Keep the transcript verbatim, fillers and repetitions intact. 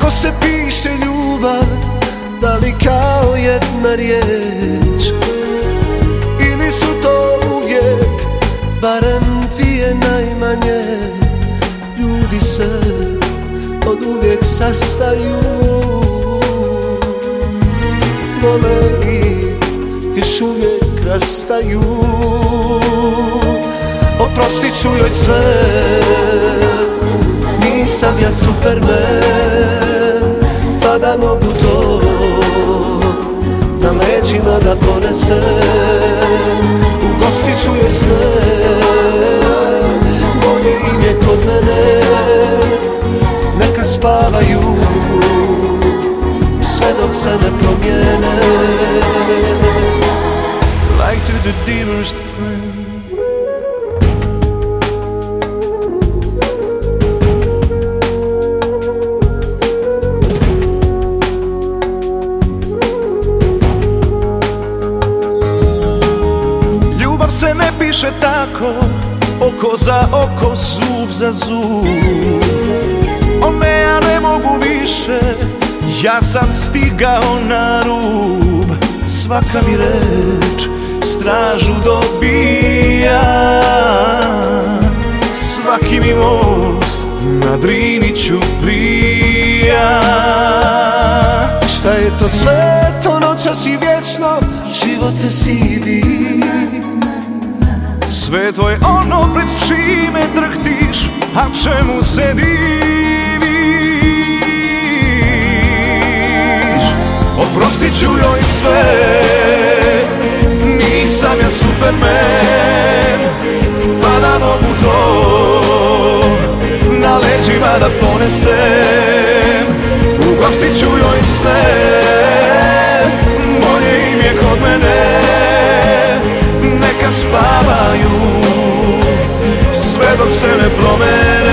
Kako se piše ljubav, da li kao jedna riječ, ili su to uvijek barem dvije najmanje? Ljudi se od uvijek sastaju, vole i još uvijek rastaju. Oprostit ću joj sve, nisam ja Superman, pa da mogu to na leđima da ponesem. Ugostit ću joj sve, bolje im je kod mene. Neka spavaju sve dok se ne promijene. Like to the dearest friend. Ljubav se ne piše tako, oko za oko, zub za zub. O ne, ja ne mogu više, ja sam stigao na rub. Svaka mi reč stražu dobija, svaki mi most na Drini ću prija. Šta je to sve, to noćas i vječno, život te sivi. Sveto je ono pred čime drhtiš, a čemu se diviš. Oprostit ću joj sve, nisam ja Superman, pa da mogu to na leđima da ponesem. Ugostit ću joj sve, bolje im je kod mene. Neka spavaju sve dok se ne promene.